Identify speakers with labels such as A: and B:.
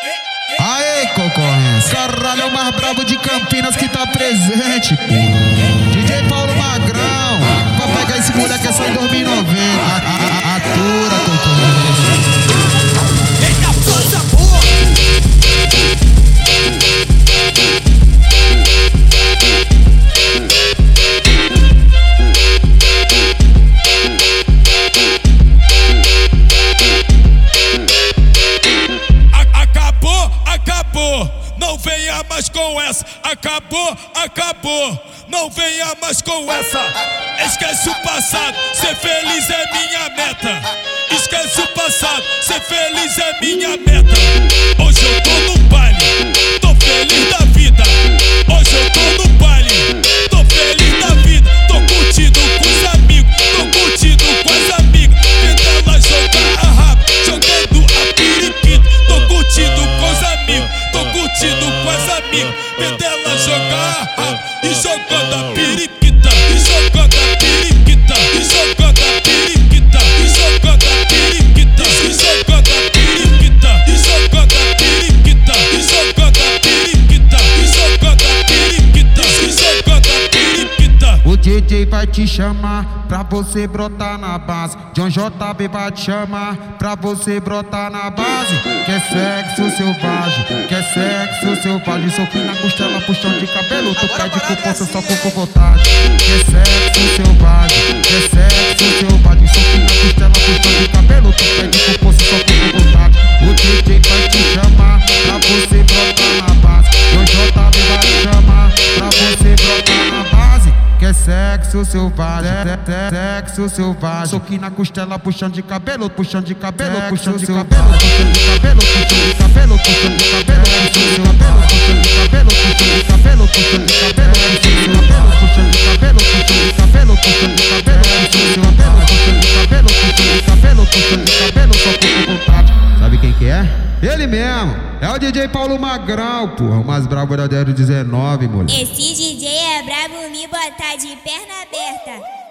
A: Aê, concorrência. Caralho, é o mais brabo de Campinas que tá presente, pô. DJ Paulo Magrão. Pra pegar esse moleque é só em 2090. Atura, concorrência.
B: Eita, força boa! Acabou, não venha mais com essa. Acabou, não venha mais com essa. Esquece o passado, ser feliz é minha meta. Esquece o passado, ser feliz é minha meta. Hoje eu tô no baile, tô feliz da vida. Hoje eu tô no baile, tô feliz da vida. Tô curtindo com os amigos, tô curtindo com as amigas. Vendo ela jogar a rabo, jogando a periquita. Tô curtindo com os amigos, tô curtindo com as amigas. Vendo ela jogar a rabo e jogando a periquita. E jogando a periquita, e jogando a periquita, e jogando a periquita, e jogando a periquita, e jogando a periquita, e jogando a periquita, e jogando a periquita, e jogando a periquita.
A: O DJ vai te chamar pra você brotar na base. John JB vai te chamar pra você brotar na base. Quer sexo selvagem, quer sexo selvagem. Soquinho na costela, puxão de cabelo. Tu pede com força, só com vontade. Quer sexo selvagem, quer sexo selvagem. Soquinho na costela, puxão de cabelo. Tu pede com força, só com vontade. O DJ vai te chamar pra você brotar na base. John JB vai te chamar pra você brotar na base. Quer sexo selvagem, sexo selvagem. Soquinho na costela, puxando de cabelo, puxando de cabelo, puxando de cabelo, puxando de cabelo, puxando de cabelo, puxando de cabelo, puxando de cabelo, puxando de cabelo, puxando de cabelo, puxando de cabelo, puxando de cabelo, puxando de cabelo, puxando de cabelo, puxando de cabelo, puxando de cabelo, puxando de cabelo, só com vontade. Sabe quem que é? Ele mesmo, é o DJ Paulo Magrão, porra, o mais brabo da 019, moleque.
C: Esse DJ é brabo, me botar de perna aberta.